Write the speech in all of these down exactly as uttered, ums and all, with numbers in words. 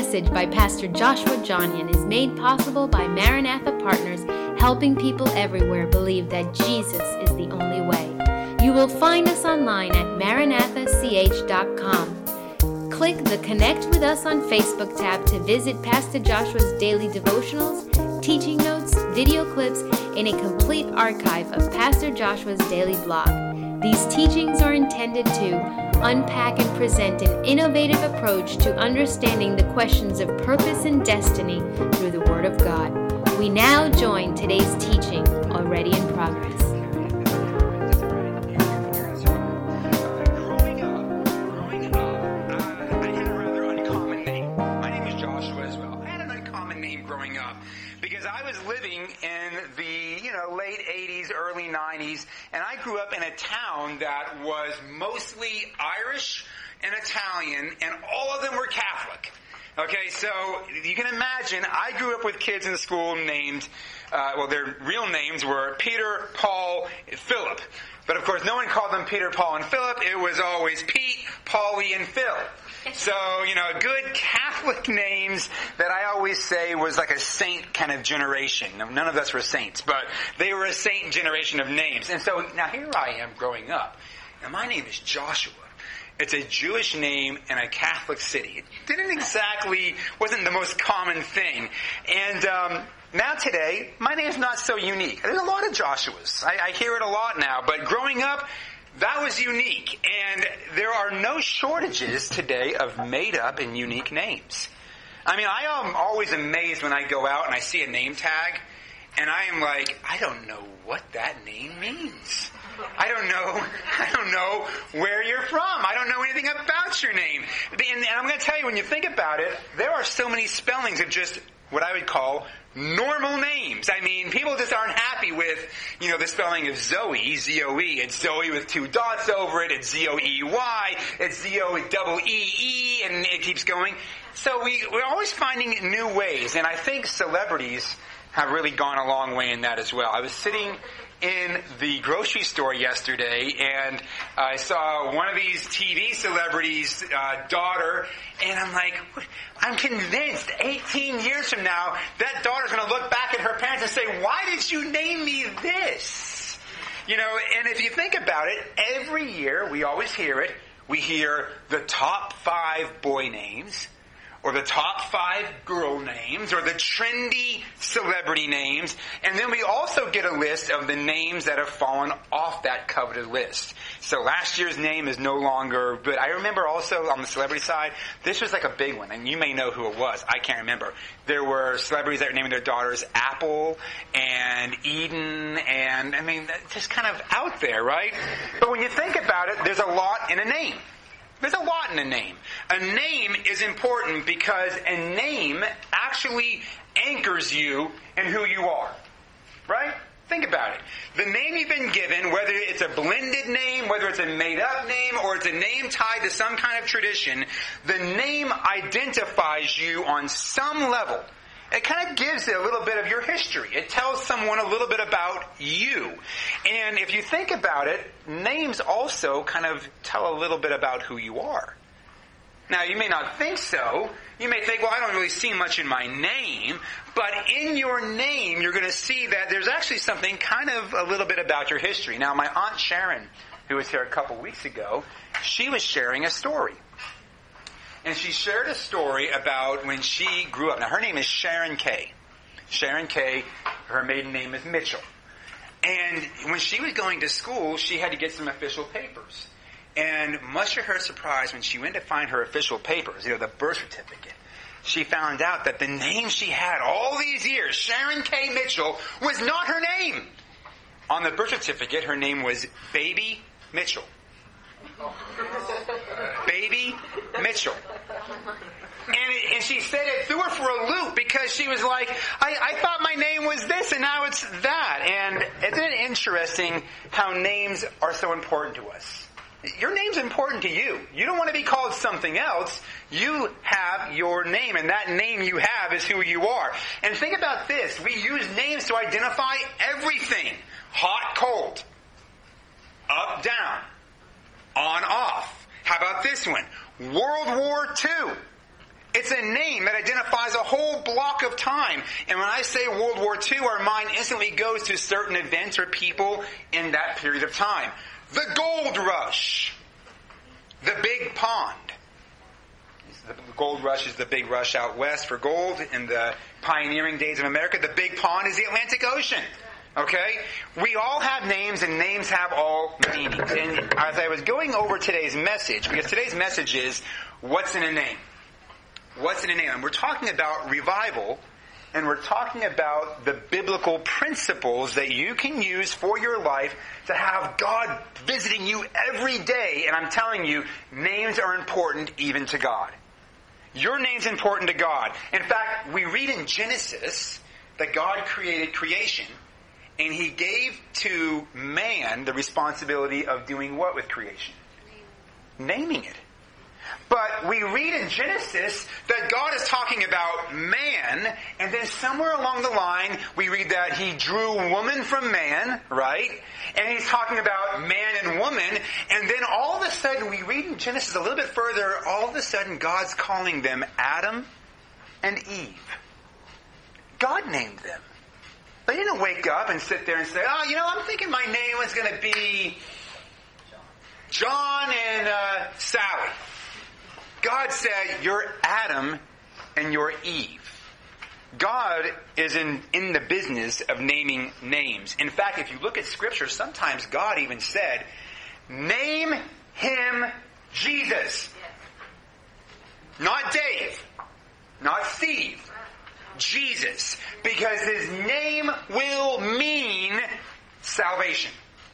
message by Pastor Joshua Johnian is made possible by Maranatha Partners, helping people everywhere believe that Jesus is the only way. You will find us online at maranatha c h dot com. Click the Connect with Us on Facebook tab to visit Pastor Joshua's daily devotionals, teaching notes, video clips, and a complete archive of Pastor Joshua's daily blog. These teachings are intended to unpack and present an innovative approach to understanding the questions of purpose and destiny through the Word of God. We now join today's teaching, already in progress. Growing up, growing up, uh, I had a rather uncommon name. My name is Joshua as well. I had an uncommon name growing up because I was living in the, you know, late eighties, early nineties, and I grew up in a town that was mostly Irish and Italian, and all of them were Catholic. Okay, so you can imagine, I grew up with kids in school named, uh, well, their real names were Peter, Paul, Philip. But of course, no one called them Peter, Paul, and Philip. It was always Pete, Paulie, and Phil. So, you know, good Catholic names that I always say was like a saint kind of generation. Now, none of us were saints, but they were a saint generation of names. And so now here I am growing up. And my name is Joshua. It's a Jewish name in a Catholic city. It didn't exactly, wasn't the most common thing. And um, now today, my name's not so unique. There's a lot of Joshuas. I, I hear it a lot now. But growing up, that was unique. And there are no shortages today of made-up and unique names. I mean, I am always amazed when I go out and I see a name tag, and I am like, I don't know what that name means. I don't know, I don't know where you're from. I don't know anything about your name. And I'm going to tell you, when you think about it, there are so many spellings of just what I would call normal names. I mean, people just aren't happy with, you know, the spelling of Zoe, Z O E. It's Zoe with two dots over it. It's Z O E Y. It's Z O double E E, and it keeps going. So we, we're always finding new ways, and I think celebrities have really gone a long way in that as well. I was sitting in the grocery store yesterday, and I saw one of these T V celebrities' uh, daughter, and I'm like, I'm convinced eighteen years from now, that daughter's going to look back at her parents and say, why did you name me this? You know, and if you think about it, every year, we always hear it, we hear the top five boy names, or the top five girl names, or the trendy celebrity names, and then we also get a list of the names that have fallen off that coveted list. So last year's name is no longer, but I remember also on the celebrity side, this was like a big one, and you may know who it was. I can't remember. There were celebrities that were naming their daughters Apple and Eden, and I mean, just kind of out there, right? But when you think about it, there's a lot in a name. There's a lot in a name. A name is important because a name actually anchors you in who you are. Right? Think about it. The name you've been given, whether it's a blended name, whether it's a made-up name, or it's a name tied to some kind of tradition, the name identifies you on some level. It kind of gives it a little bit of your history. It tells someone a little bit about you. And if you think about it, names also kind of tell a little bit about who you are. Now, you may not think so. You may think, well, I don't really see much in my name. But in your name, you're going to see that there's actually something kind of a little bit about your history. Now, my Aunt Sharon, who was here a couple weeks ago, she was sharing a story. And she shared a story about when she grew up. Now, her name is Sharon Kay. Sharon Kay, her maiden name is Mitchell. And when she was going to school, she had to get some official papers. And much to her surprise, when she went to find her official papers, you know, the birth certificate, she found out that the name she had all these years, Sharon Kay Mitchell, was not her name. On the birth certificate, her name was Baby Mitchell. Baby Mitchell. And, it, and she said it threw her for a loop because she was like, I, I thought my name was this and now it's that. And isn't it interesting how names are so important to us? Your name's important to you. You don't want to be called something else. You have your name, and that name you have is who you are. And think about this. We use names to identify everything. Hot, cold. Up, down. On, off. How about this one? World War Two. It's a name that identifies a whole block of time. And when I say World War Two, our mind instantly goes to certain events or people in that period of time. The Gold Rush. The Big Pond. The Gold Rush is the big rush out west for gold in the pioneering days of America. The Big Pond is the Atlantic Ocean. Okay? We all have names, and names have all meanings. And as I was going over today's message, because today's message is, what's in a name? What's in a name? And we're talking about revival, and we're talking about the biblical principles that you can use for your life to have God visiting you every day. And I'm telling you, names are important even to God. Your name's important to God. In fact, we read in Genesis that God created creation, and He gave to man the responsibility of doing what with creation? Naming it. But we read in Genesis that God is talking about man, and then somewhere along the line we read that He drew woman from man, right? And He's talking about man and woman, and then all of a sudden we read in Genesis a little bit further, all of a sudden God's calling them Adam and Eve. God named them. They didn't wake up and sit there and say, oh, you know, I'm thinking my name was going to be John and uh, Sally. God said, you're Adam and you're Eve. God is in, in the business of naming names. In fact, if you look at Scripture, sometimes God even said, name him Jesus. Not Dave. Not Steve. Jesus. Because his name will mean salvation.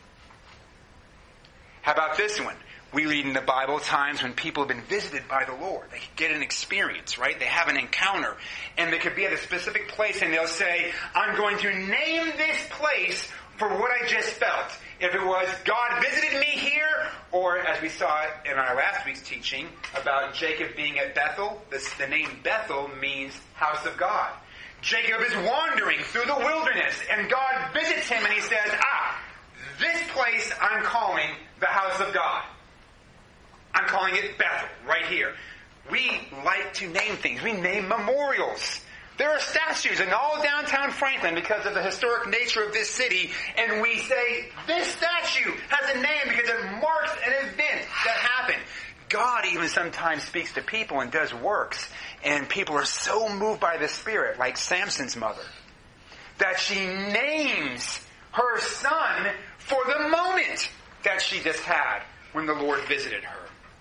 How about this one? We read in the Bible times when people have been visited by the Lord. They get an experience, right? They have an encounter. And they could be at a specific place and they'll say, I'm going to name this place for what I just felt. If it was, God visited me here, or as we saw in our last week's teaching about Jacob being at Bethel, this, the name Bethel means house of God. Jacob is wandering through the wilderness and God visits him and He says, ah, this place I'm calling the house of God. I'm calling it Bethel, right here. We like to name things. We name memorials. There are statues in all downtown Franklin because of the historic nature of this city, and we say, this statue has a name because it marks an event that happened. God even sometimes speaks to people and does works, and people are so moved by the Spirit, like Samson's mother, that she names her son for the moment that she just had when the Lord visited her.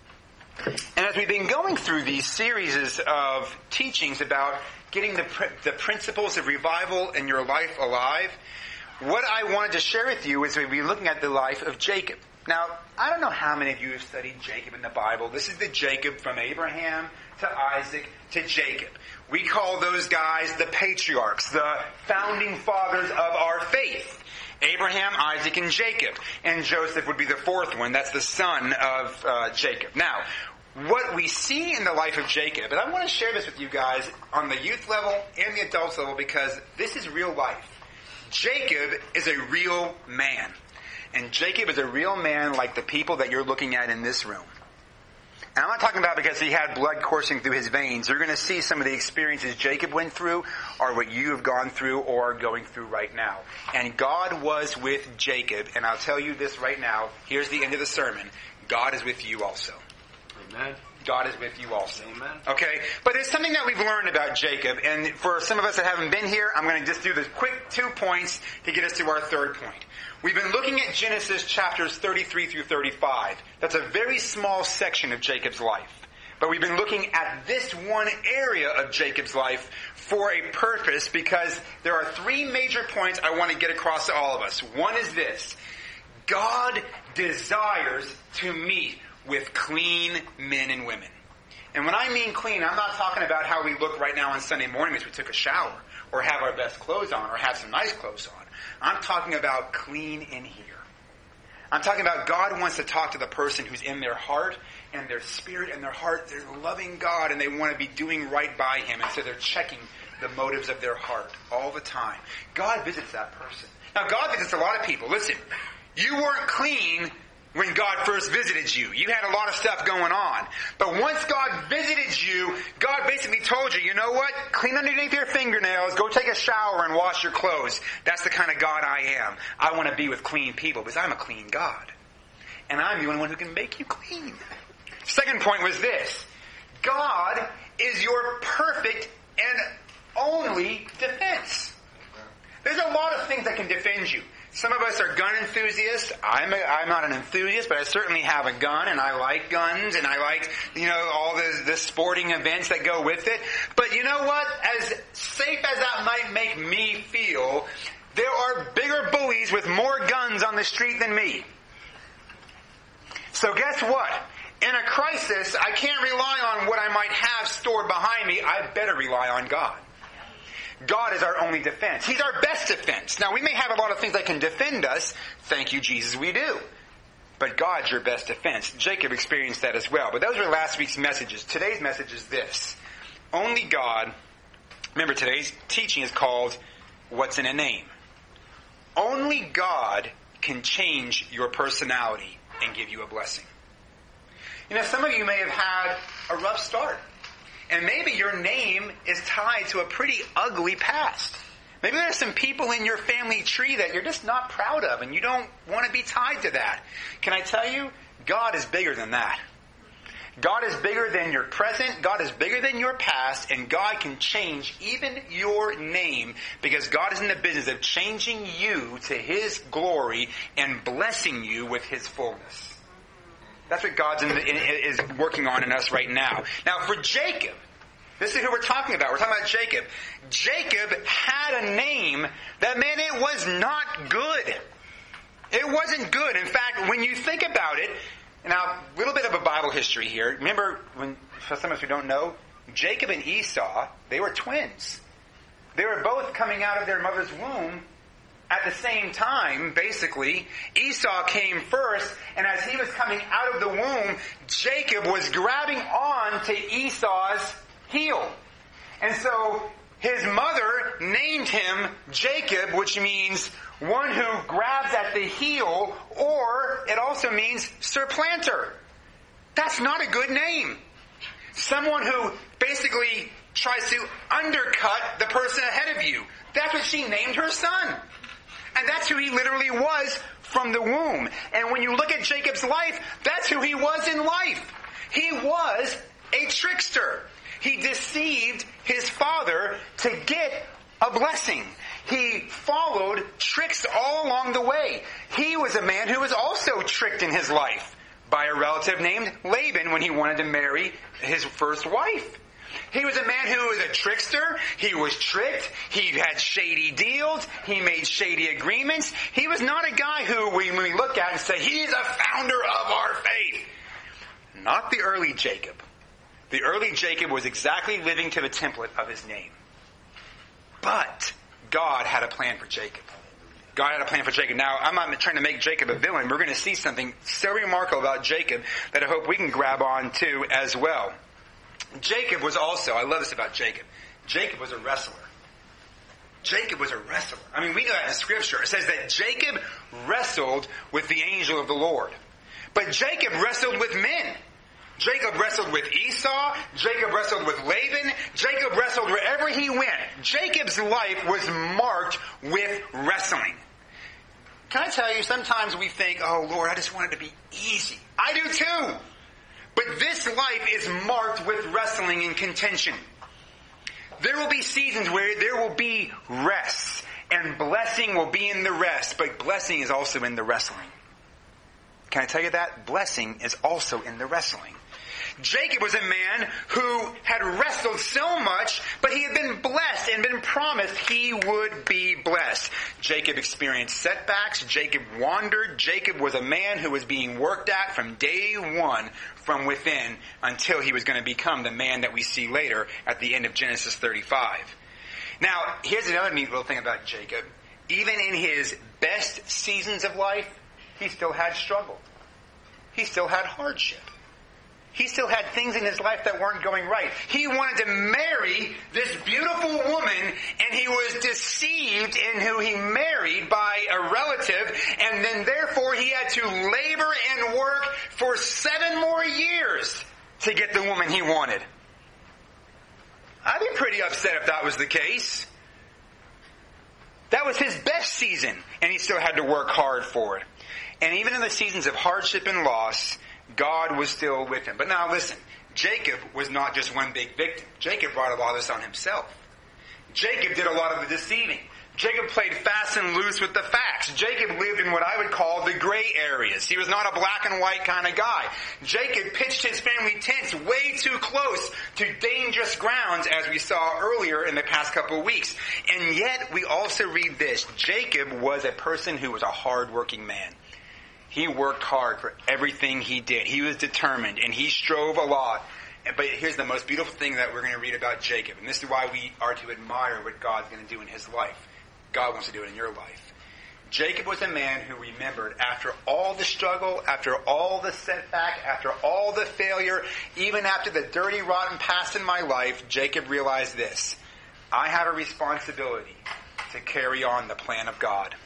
And as we've been going through these series of teachings about getting the, pr- the principles of revival in your life alive, what I wanted to share with you is we'll be looking at the life of Jacob. Now, I don't know how many of you have studied Jacob in the Bible. This is the Jacob from Abraham to Isaac to Jacob. We call those guys the patriarchs, the founding fathers of our faith. Abraham, Isaac, and Jacob. And Joseph would be the fourth one. That's the son of uh, Jacob. Now, what we see in the life of Jacob, and I want to share this with you guys on the youth level and the adults level because this is real life. Jacob is a real man. And Jacob is a real man like the people that you're looking at in this room. And I'm not talking about because he had blood coursing through his veins. You're going to see some of the experiences Jacob went through or what you have gone through or are going through right now. And God was with Jacob. And I'll tell you this right now. Here's the end of the sermon. God is with you also. Amen. God is with you also. Amen. Okay? But there's something that we've learned about Jacob. And for some of us that haven't been here, I'm going to just do the quick two points to get us to our third point. We've been looking at Genesis chapters thirty-three through thirty-five. That's a very small section of Jacob's life. But we've been looking at this one area of Jacob's life for a purpose because there are three major points I want to get across to all of us. One is this. God desires to meet with clean men and women. And when I mean clean, I'm not talking about how we look right now on Sunday morning as we took a shower or have our best clothes on or have some nice clothes on. I'm talking about clean in here. I'm talking about God wants to talk to the person who's in their heart and their spirit and their heart. They're loving God and they want to be doing right by Him. And so they're checking the motives of their heart all the time. God visits that person. Now, God visits a lot of people. Listen, you weren't clean when God first visited you. You had a lot of stuff going on. But once God visited you, God basically told you, you know what? Clean underneath your fingernails. Go take a shower and wash your clothes. That's the kind of God I am. I want to be with clean people because I'm a clean God. And I'm the only one who can make you clean. Second point was this. God is your perfect and only defense. There's a lot of things that can defend you. Some of us are gun enthusiasts. I'm a, I'm not an enthusiast, but I certainly have a gun, and I like guns, and I like, you know, all the, the sporting events that go with it. But you know what? As safe as that might make me feel, there are bigger bullies with more guns on the street than me. So guess what? In a crisis, I can't rely on what I might have stored behind me. I better rely on God. God is our only defense. He's our best defense. Now, we may have a lot of things that can defend us. Thank you, Jesus, we do. But God's your best defense. Jacob experienced that as well. But those were last week's messages. Today's message is this. Only God, remember today's teaching is called, What's in a Name? Only God can change your personality and give you a blessing. You know, some of you may have had a rough start. And maybe your name is tied to a pretty ugly past. Maybe there's some people in your family tree that you're just not proud of and you don't want to be tied to that. Can I tell you, God is bigger than that. God is bigger than your present. God is bigger than your past. And God can change even your name because God is in the business of changing you to His glory and blessing you with His fullness. That's what God's in the, in, is working on in us right now. Now, for Jacob, this is who we're talking about. We're talking about Jacob. Jacob had a name that, man, it was not good. It wasn't good. In fact, when you think about it, now, a little bit of a Bible history here. Remember, when, for some of us who don't know, Jacob and Esau, they were twins. They were both coming out of their mother's womb at the same time, basically. Esau came first, and as he was coming out of the womb, Jacob was grabbing on to Esau's heel. And so his mother named him Jacob, which means one who grabs at the heel, or it also means supplanter. That's not a good name. Someone who basically tries to undercut the person ahead of you. That's what she named her son. And that's who he literally was from the womb. And when you look at Jacob's life, that's who he was in life. He was a trickster. He deceived his father to get a blessing. He followed tricks all along the way. He was a man who was also tricked in his life by a relative named Laban when he wanted to marry his first wife. He was a man who was a trickster. He was tricked. He had shady deals. He made shady agreements. He was not a guy who, when we look at and say, he's a founder of our faith. Not the early Jacob. The early Jacob was exactly living to the template of his name. But God had a plan for Jacob. God had a plan for Jacob. Now, I'm not trying to make Jacob a villain. We're going to see something so remarkable about Jacob that I hope we can grab on to as well. Jacob was also, I love this about Jacob, Jacob was a wrestler. Jacob was a wrestler. I mean, we know that in Scripture. It says that Jacob wrestled with the angel of the Lord. But Jacob wrestled with men. Jacob wrestled with Esau. Jacob wrestled with Laban. Jacob wrestled wherever he went. Jacob's life was marked with wrestling. Can I tell you, sometimes we think, oh Lord, I just want it to be easy. I do too. But this life is marked with wrestling and contention. There will be seasons where there will be rest, and blessing will be in the rest, but blessing is also in the wrestling. Can I tell you that? Blessing is also in the wrestling. Jacob was a man who had wrestled so much, but he had been blessed and been promised he would be blessed. Jacob experienced setbacks. Jacob wandered. Jacob was a man who was being worked at from day one from within until he was going to become the man that we see later at the end of Genesis thirty-five. Now, here's another neat little thing about Jacob. Even in his best seasons of life, he still had struggle. He still had hardship. he still had things in his life that weren't going right. He wanted to marry this beautiful woman, and he was deceived in who he married by a relative, and then therefore he had to labor and work for seven more years to get the woman he wanted. I'd be pretty upset if that was the case. That was his best season, and he still had to work hard for it. And even in the seasons of hardship and loss, God was still with him. But now listen, Jacob was not just one big victim. Jacob brought a lot of this on himself. Jacob did a lot of the deceiving. Jacob played fast and loose with the facts. Jacob lived in what I would call the gray areas. He was not a black and white kind of guy. Jacob pitched his family tents way too close to dangerous grounds, as we saw earlier in the past couple of weeks. And yet, we also read this. Jacob was a person who was a hard-working man. He worked hard for everything he did. He was determined, and he strove a lot. But here's the most beautiful thing that we're going to read about Jacob. And this is why we are to admire what God's going to do in his life. God wants to do it in your life. Jacob was a man who remembered after all the struggle, after all the setback, after all the failure, even after the dirty, rotten past in my life, Jacob realized this. I have a responsibility to carry on the plan of God.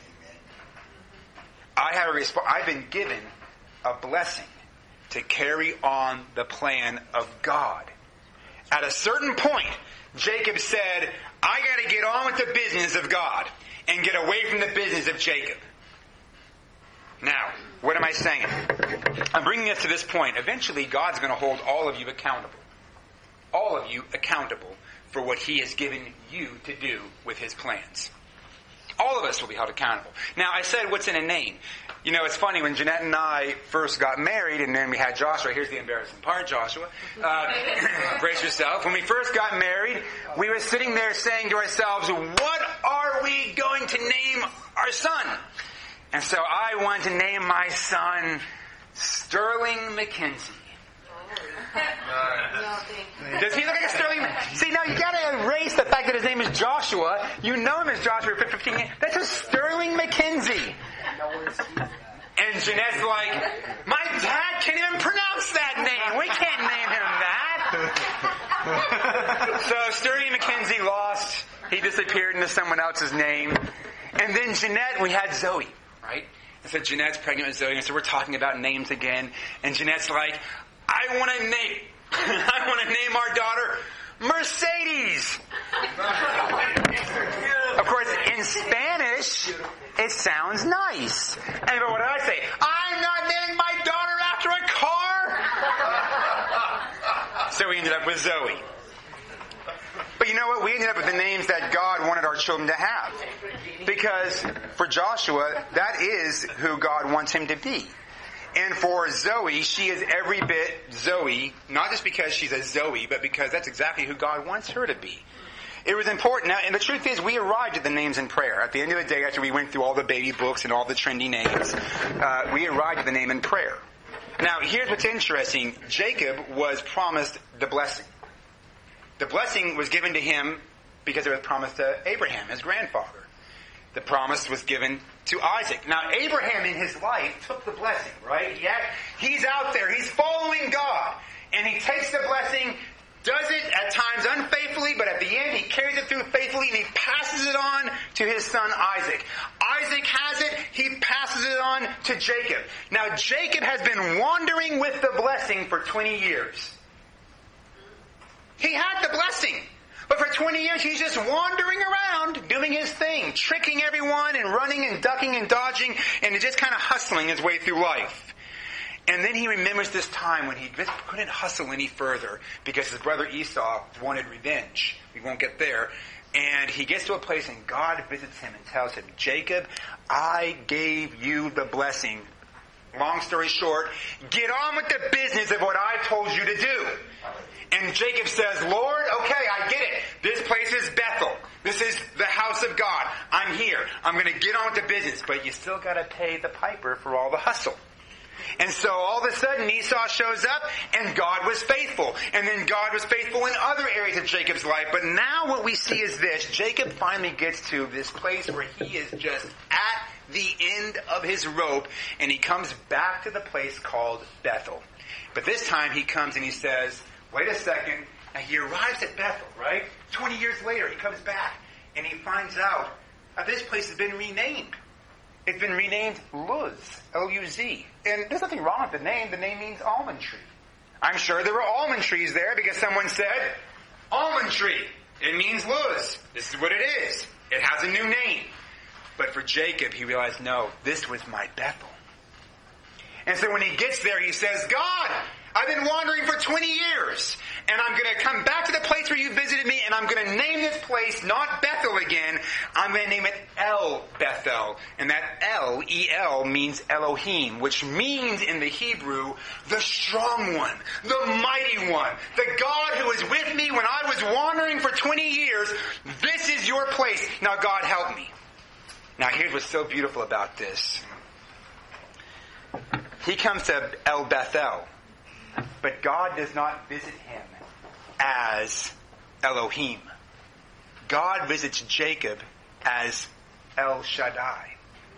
I have a resp- I've been given a blessing to carry on the plan of God. At a certain point, Jacob said, I got to get on with the business of God and get away from the business of Jacob. Now, what am I saying? I'm bringing us to this point. Eventually, God's going to hold all of you accountable. All of you accountable for what He has given you to do with His plans. All of us will be held accountable. Now, I said, what's in a name? You know, it's funny, when Jeanette and I first got married, and then we had Joshua. Here's the embarrassing part, Joshua. Uh, brace yourself. When we first got married, we were sitting there saying to ourselves, what are we going to name our son? And so I wanted to name my son Sterling McKenzie. Does he look like a Sterling? See, now you got to erase the fact that his name is Joshua. You know him as Joshua for fifteen years. That's a Sterling McKenzie. And Jeanette's like, my dad can't even pronounce that name. We can't name him that. So Sterling McKenzie lost. He disappeared into someone else's name. And then Jeanette, we had Zoe, right? And so Jeanette's pregnant with Zoe, and so we're talking about names again. And Jeanette's like, I want to name, I want to name our daughter Mercedes. Of course, in Spanish, it sounds nice. And but what did I say? I'm not naming my daughter after a car. So we ended up with Zoe. But you know what? We ended up with the names that God wanted our children to have. Because for Joshua, that is who God wants him to be. And for Zoe, she is every bit Zoe, not just because she's a Zoe, but because that's exactly who God wants her to be. It was important. Now, and the truth is, we arrived at the names in prayer. At the end of the day, after we went through all the baby books and all the trendy names, uh, we arrived at the name in prayer. Now, here's what's interesting. Jacob was promised the blessing. The blessing was given to him because it was promised to Abraham, his grandfather. The promise was given to Isaac. Now, Abraham in his life took the blessing, right? He had, he's out there. He's following God. And he takes the blessing, does it at times unfaithfully, but at the end he carries it through faithfully and he passes it on to his son Isaac. Isaac has it. He passes it on to Jacob. Now, Jacob has been wandering with the blessing for twenty years. He had the blessing. But for twenty years, he's just wandering around, doing his thing, tricking everyone and running and ducking and dodging and just kind of hustling his way through life. And then he remembers this time when he just couldn't hustle any further because his brother Esau wanted revenge. We won't get there. And he gets to a place and God visits him and tells him, Jacob, I gave you the blessing. Long story short, get on with the business of what I told you to do. And Jacob says, Lord, okay, I get it. This place is Bethel. This is the house of God. I'm here. I'm going to get on with the business. But you still got to pay the piper for all the hustle. And so all of a sudden Esau shows up and God was faithful. And then God was faithful in other areas of Jacob's life. But now what we see is this. Jacob finally gets to this place where he is just at the end of his rope. And he comes back to the place called Bethel. But this time he comes and he says, wait a second. And he arrives at Bethel, right? twenty years later, he comes back and he finds out that this place has been renamed. It's been renamed Luz, L U Z. And there's nothing wrong with the name. The name means almond tree. I'm sure there were almond trees there because someone said, almond tree. It means Luz. This is what it is. It has a new name. But for Jacob, he realized, no, this was my Bethel. And so when he gets there, he says, God, I've been wandering for twenty years, and I'm going to come back to the place where you visited me, and I'm going to name this place not Bethel again. I'm going to name it El Bethel. And that El, E L, means Elohim, which means in the Hebrew, the strong one, the mighty one, the God who was with me when I was wandering for twenty years. This is your place. Now, God, help me. Now, here's what's so beautiful about this. He comes to El Bethel. But God does not visit him as Elohim. God visits Jacob as El Shaddai.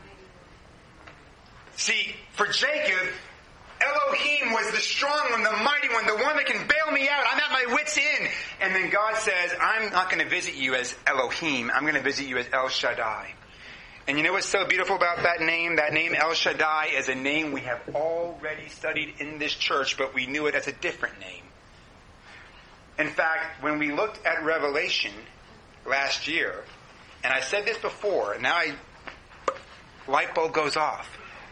See, for Jacob, Elohim was the strong one, the mighty one, the one that can bail me out. I'm at my wit's end. And then God says, I'm not going to visit you as Elohim. I'm going to visit you as El Shaddai. And you know what's so beautiful about that name? That name El Shaddai is a name we have already studied in this church, but we knew it as a different name. In fact, when we looked at Revelation last year, and I said this before, and now I, light bulb goes off.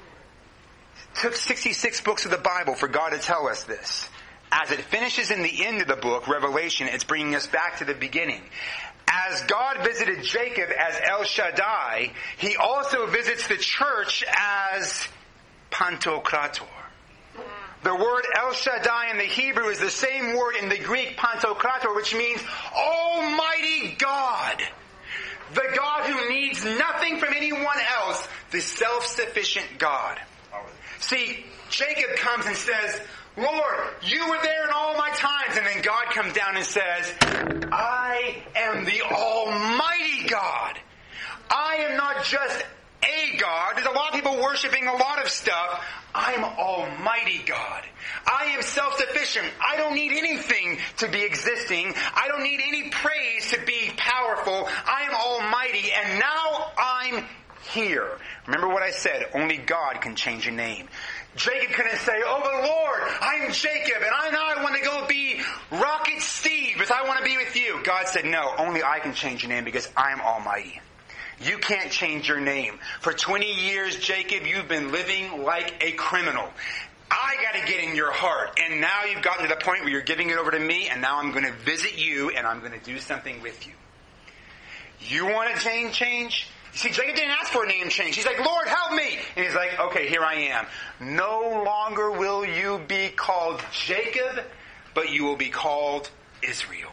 It took sixty-six books of the Bible for God to tell us this. As it finishes in the end of the book, Revelation, it's bringing us back to the beginning. As God visited Jacob as El Shaddai, He also visits the church as Pantokrator. The word El Shaddai in the Hebrew is the same word in the Greek Pantokrator, which means Almighty God. The God who needs nothing from anyone else, the self-sufficient God. See, Jacob comes and says, Lord, you were there in all my times. And then God comes down and says, I am the Almighty God. I am not just a God. There's a lot of people worshiping a lot of stuff. I am Almighty God. I am self-sufficient. I don't need anything to be existing. I don't need any praise to be powerful. I am Almighty, and now I'm here. Remember what I said, only God can change a name. Jacob couldn't say, oh, but Lord, I'm Jacob, and I now I want to go be Rocket Steve because I want to be with you. God said, no, only I can change your name because I'm Almighty. You can't change your name. For twenty years, Jacob, you've been living like a criminal. I got to get in your heart. And now you've gotten to the point where you're giving it over to me, and now I'm going to visit you, and I'm going to do something with you. You want to change, change? See, Jacob didn't ask for a name change. He's like, Lord, help me. And he's like, okay, here I am. No longer will you be called Jacob, but you will be called Israel.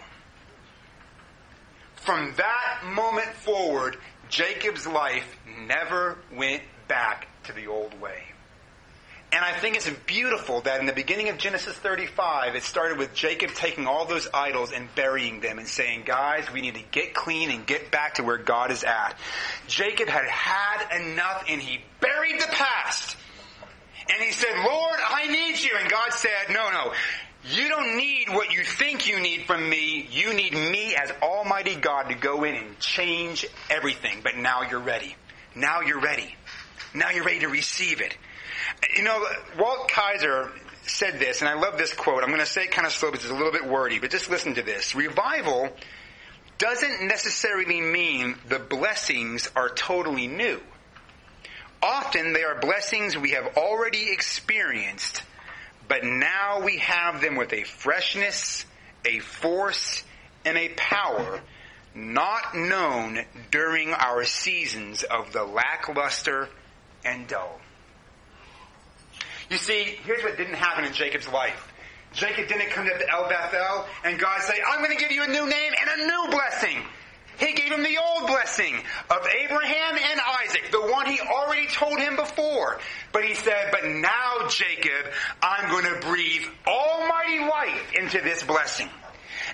From that moment forward, Jacob's life never went back to the old way. And I think it's beautiful that in the beginning of Genesis thirty-five, it started with Jacob taking all those idols and burying them and saying, guys, we need to get clean and get back to where God is at. Jacob had had enough and he buried the past. And he said, Lord, I need you. And God said, no, no, you don't need what you think you need from me. You need me as Almighty God to go in and change everything. But now you're ready. Now you're ready. Now you're ready to receive it. You know, Walt Kaiser said this, and I love this quote. I'm going to say it kind of slow because it's a little bit wordy, but just listen to this. Revival doesn't necessarily mean the blessings are totally new. Often they are blessings we have already experienced, but now we have them with a freshness, a force, and a power not known during our seasons of the lackluster and dull. You see, here's what didn't happen in Jacob's life. Jacob didn't come to El Bethel and God say, I'm going to give you a new name and a new blessing. He gave him the old blessing of Abraham and Isaac, the one he already told him before. But he said, but now, Jacob, I'm going to breathe almighty life into this blessing.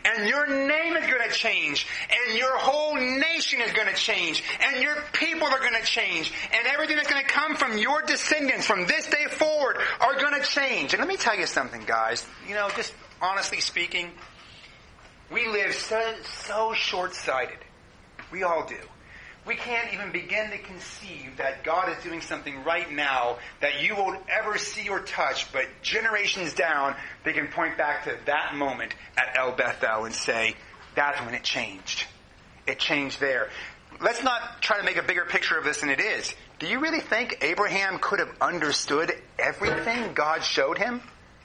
and your name is going to change, and your whole nation is going to change, and your people are going to change, and everything that's going to come from your descendants from this day forward are going to change. And let me tell you something, guys. You know, just honestly speaking, we live so, so short-sighted. We all do. We can't even begin to conceive that God is doing something right now that you won't ever see or touch, but generations down, they can point back to that moment at El Bethel and say, that's when it changed. It changed there. Let's not try to make a bigger picture of this than it is. Do you really think Abraham could have understood everything God showed him?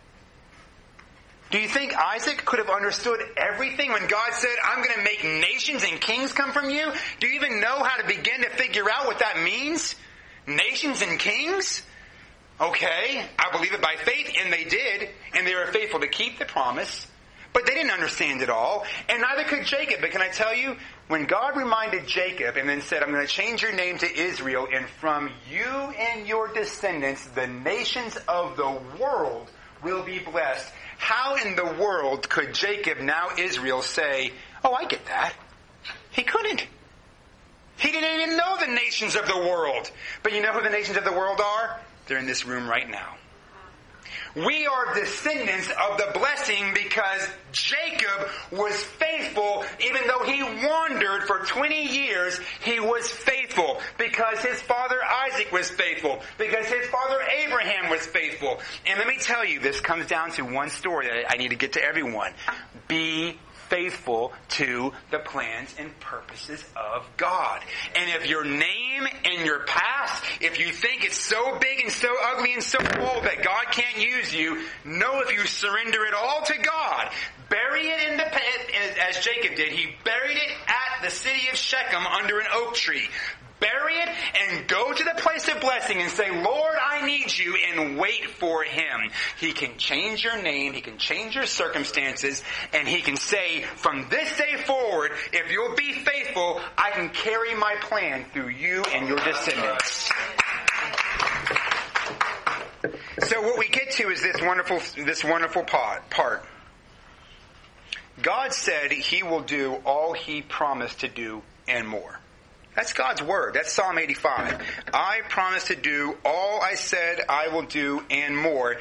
Do you think Isaac could have understood everything when God said, I'm going to make nations and kings come from you? Do you even know how to begin to figure out what that means? Nations and kings? Okay, I believe it by faith, and they did, and they were faithful to keep the promise. But they didn't understand it all, and neither could Jacob. But can I tell you, when God reminded Jacob and then said, I'm going to change your name to Israel, and from you and your descendants, the nations of the world will be blessed. How in the world could Jacob, now Israel, say, oh, I get that? He couldn't. He didn't even know the nations of the world. But you know who the nations of the world are? They're in this room right now. We are descendants of the blessing because Jacob was faithful. Even though he wandered for twenty years, he was faithful. Because his father Isaac was faithful. Because his father Abraham was faithful. And let me tell you, this comes down to one story that I need to get to everyone. Be faithful to the plans and purposes of God. And if your name and your past, if you think it's so big and so ugly and so old that God can't use you, know if you surrender it all to God, bury it in the pit, as Jacob did. He buried it at the city of Shechem under an oak tree. Bury it and go to the place of blessing and say, Lord, I need you, and wait for Him. He can change your name, He can change your circumstances, and He can say, from this day forward, if you'll be faithful, I can carry my plan through you and your descendants. So what we get to is this wonderful, this wonderful part. God said He will do all He promised to do and more. That's God's word. That's Psalm eighty-five. I promise to do all I said I will do and more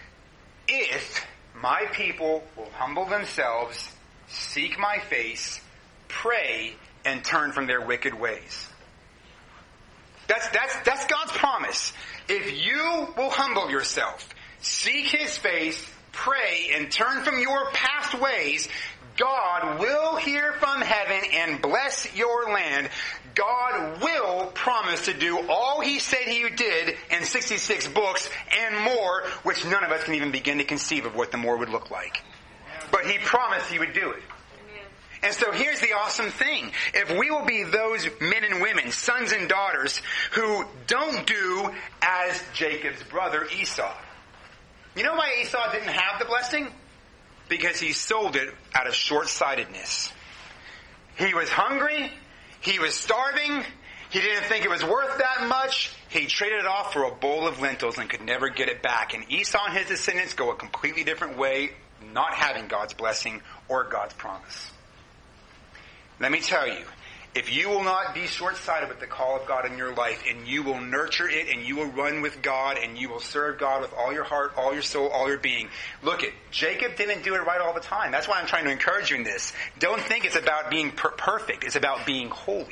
if my people will humble themselves, seek my face, pray, and turn from their wicked ways. That's, that's, that's God's promise. If you will humble yourself, seek His face, pray, and turn from your past ways, God will hear from heaven and bless your land. God will promise to do all He said He did in sixty-six books and more, which none of us can even begin to conceive of what the more would look like. But He promised He would do it. And so here's the awesome thing. If we will be those men and women, sons and daughters, who don't do as Jacob's brother Esau. You know why Esau didn't have the blessing? Because he sold it out of short-sightedness. He was hungry. He was starving. He didn't think it was worth that much. He traded it off for a bowl of lentils and could never get it back. And Esau and his descendants go a completely different way, not having God's blessing or God's promise. Let me tell you, if you will not be short-sighted with the call of God in your life, and you will nurture it, and you will run with God, and you will serve God with all your heart, all your soul, all your being. Look it, Jacob didn't do it right all the time. That's why I'm trying to encourage you in this. Don't think it's about being per- perfect. It's about being holy.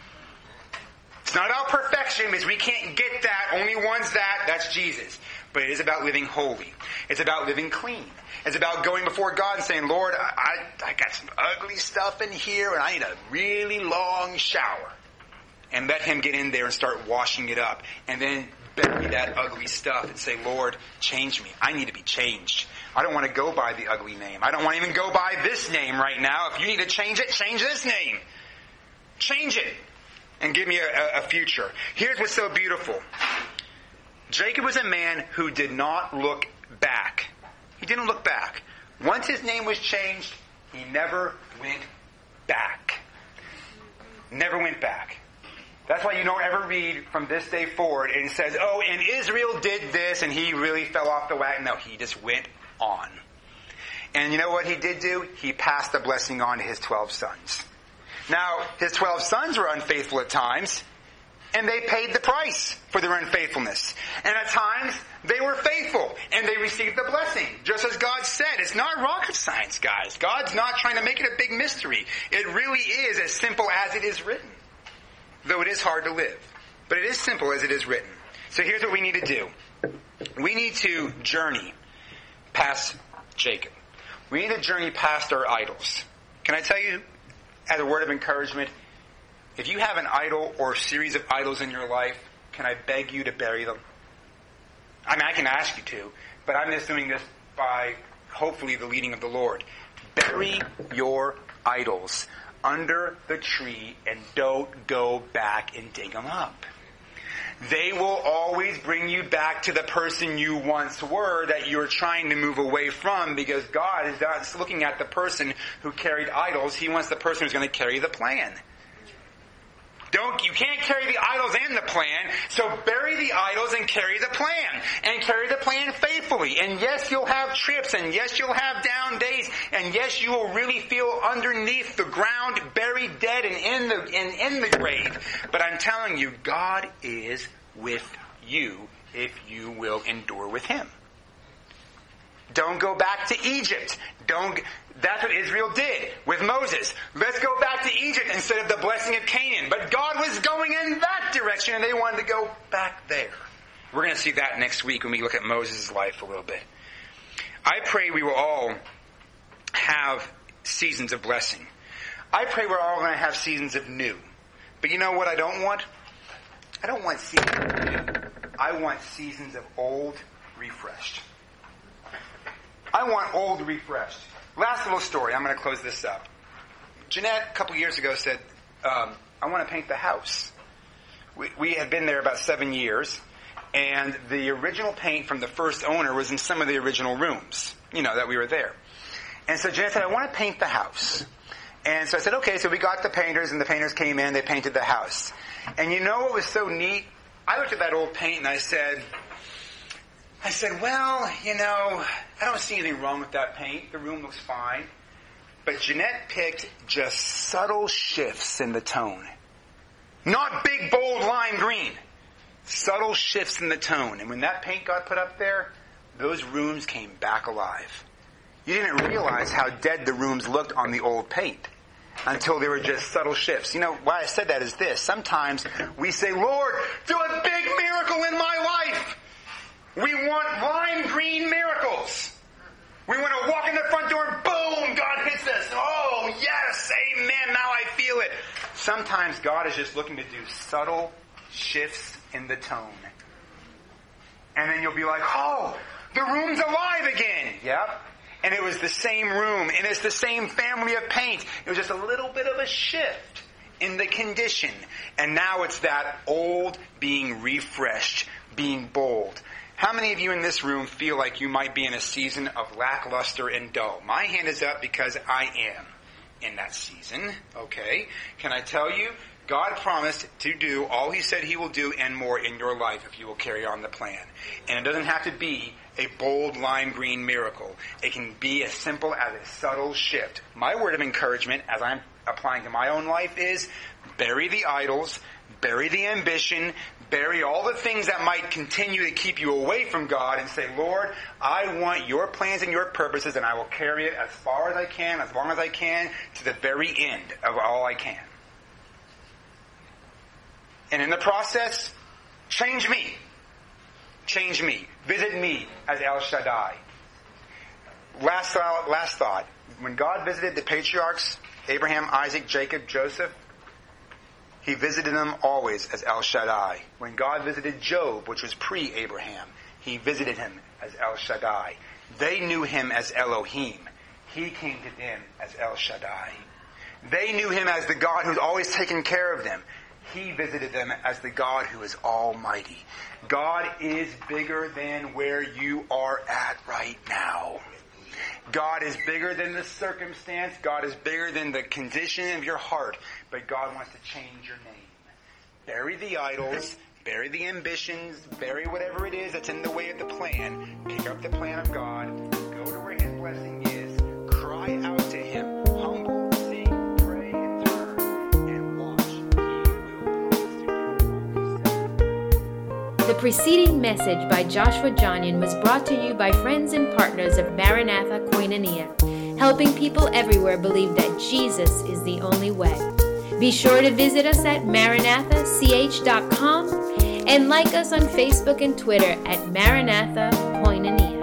It's not about perfection, because we can't get that. Only one's that. That's Jesus. But it is about living holy. It's about living clean. It's about going before God and saying, Lord, I, I got some ugly stuff in here and I need a really long shower. And let Him get in there and start washing it up. And then bury that ugly stuff and say, Lord, change me. I need to be changed. I don't want to go by the ugly name. I don't want to even go by this name right now. If you need to change it, change this name. Change it. And give me a, a future. Here's what's so beautiful. Jacob was a man who did not look back. He didn't look back. Once his name was changed, he never went back. Never went back. That's why you don't ever read from this day forward and it says, oh, and Israel did this and he really fell off the wagon. No, he just went on. And you know what he did do? He passed the blessing on to his twelve sons. Now, his twelve sons were unfaithful at times, and they paid the price for their unfaithfulness. And at times, they were faithful, and they received the blessing. Just as God said, it's not rocket science, guys. God's not trying to make it a big mystery. It really is as simple as it is written. Though it is hard to live. But it is simple as it is written. So here's what we need to do. We need to journey past Jacob. We need to journey past our idols. Can I tell you, as a word of encouragement, if you have an idol or a series of idols in your life, can I beg you to bury them? I mean, I can ask you to, but I'm just doing this by, hopefully, the leading of the Lord. Bury your idols under the tree and don't go back and dig them up. They will always bring you back to the person you once were that you're trying to move away from, because God is not looking at the person who carried idols. He wants the person who's going to carry the plan. Don't, you can't carry the idols and the plan, so bury the idols and carry the plan. And carry the plan faithfully. And yes, you'll have trips, and yes, you'll have down days, and yes, you will really feel underneath the ground, buried dead and in the, and in the grave. But I'm telling you, God is with you if you will endure with Him. Don't go back to Egypt. Don't. That's what Israel did with Moses. Let's go back to Egypt instead of the blessing of Canaan. But God was going in that direction, and they wanted to go back there. We're going to see that next week when we look at Moses' life a little bit. I pray we will all have seasons of blessing. I pray we're all going to have seasons of new. But you know what I don't want? I don't want seasons of new. I want seasons of old refreshed. I want old refreshed. Last little story. I'm going to close this up. Jeanette, a couple years ago, said, um, I want to paint the house. We, we had been there about seven years, and the original paint from the first owner was in some of the original rooms, you know, that we were there. And so Jeanette said, I want to paint the house. And so I said, okay, so we got the painters, and the painters came in, they painted the house. And you know what was so neat? I looked at that old paint, and I said... I said, well, you know, I don't see anything wrong with that paint. The room looks fine. But Jeanette picked just subtle shifts in the tone. Not big, bold lime green. Subtle shifts in the tone. And when that paint got put up there, those rooms came back alive. You didn't realize how dead the rooms looked on the old paint until they were just subtle shifts. You know, why I said that is this. Sometimes we say, Lord, do a big miracle in my life. We want lime green miracles. We want to walk in the front door and boom, God hits us. Oh, yes, amen, now I feel it. Sometimes God is just looking to do subtle shifts in the tone. And then you'll be like, oh, the room's alive again. Yep. And it was the same room, and it's the same family of paint. It was just a little bit of a shift in the condition. And now it's that old being refreshed, being bold. How many of you in this room feel like you might be in a season of lackluster and dull? My hand is up because I am in that season. Okay. Can I tell you? God promised to do all He said He will do and more in your life if you will carry on the plan. And it doesn't have to be a bold lime green miracle. It can be as simple as a subtle shift. My word of encouragement, as I'm applying to my own life, is bury the idols, bury the ambition, bury all the things that might continue to keep you away from God, and say, Lord, I want your plans and your purposes, and I will carry it as far as I can, as long as I can, to the very end of all I can. And in the process, change me. Change me. Visit me as El Shaddai. Last thought, last thought. When God visited the patriarchs, Abraham, Isaac, Jacob, Joseph, He visited them always as El Shaddai. When God visited Job, which was pre-Abraham, He visited him as El Shaddai. They knew Him as Elohim. He came to them as El Shaddai. They knew Him as the God who's always taken care of them. He visited them as the God who is almighty. God is bigger than where you are at right now. God is bigger than the circumstance. God is bigger than the condition of your heart. But God wants to change your name. Bury the idols. Bury the ambitions. Bury whatever it is that's in the way of the plan. Pick up the plan of God. Go to where His blessing is. preceding message by Joshua Johnian was brought to you by friends and partners of Maranatha Koinonia, helping people everywhere believe that Jesus is the only way. Be sure to visit us at maranatha c h dot com and like us on Facebook and Twitter at Maranatha Koinonia.